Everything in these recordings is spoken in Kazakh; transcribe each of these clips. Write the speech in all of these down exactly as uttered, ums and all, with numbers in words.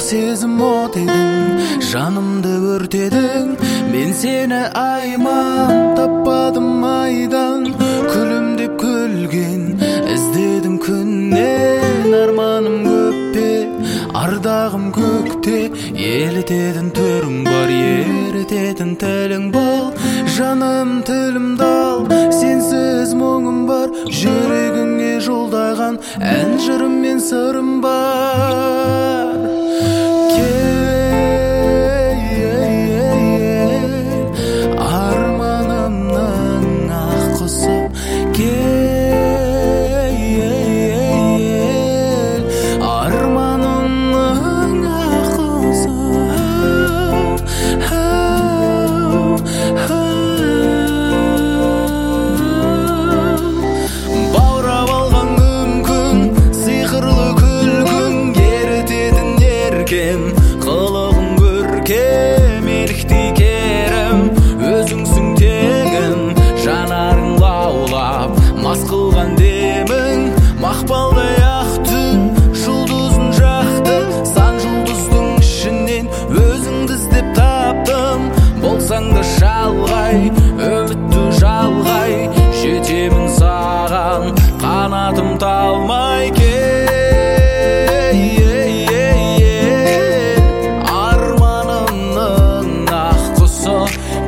сезім от едің, жанымды өртедің. Мен сені айман таппадым айдан, күлімдеп күлген іздедім күннен. Арманым көпте, ардағым көкте, елітетін түрің бар, ерететін тілің бол. Жаным тілім дал, сенсіз мұңым бар, жүрегіңе жолдаған ән жырым мен сырым бар. Арманымның ақ құсы, арманымның ақ құсы. Баурап алған мүмкін, сиқырлы күлкің, ерететін еркем, қылығың көркем, еліктей керім, өзіңсің тегім. Жанарың лаулап, мас қылған демің, мақпалдай ақ түн жұлдызын жақты. Сан жұлдыздың ішінен өзіңді іздеп таптым. Болсаң да шалғай, үмітті жалғай, жетемін саған, қанатым талмай. Арманымның ақ құсы,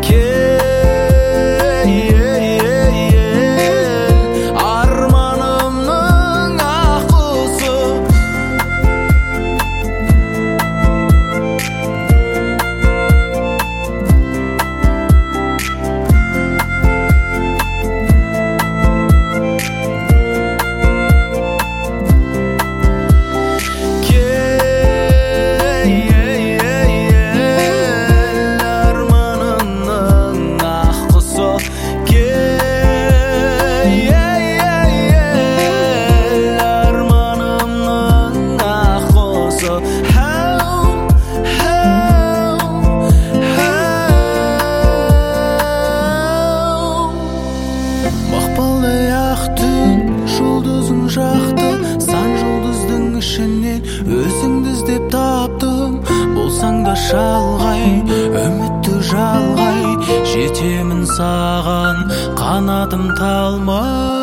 арманымның ақ құсы. Мақпалдай ақ түн жұлдызын жақты, сан жұлдыздың ішінен өзіңді іздеп таптым. Болсаң да шалғай, үмітті жалғай, жетемін саған, қанатым талмай.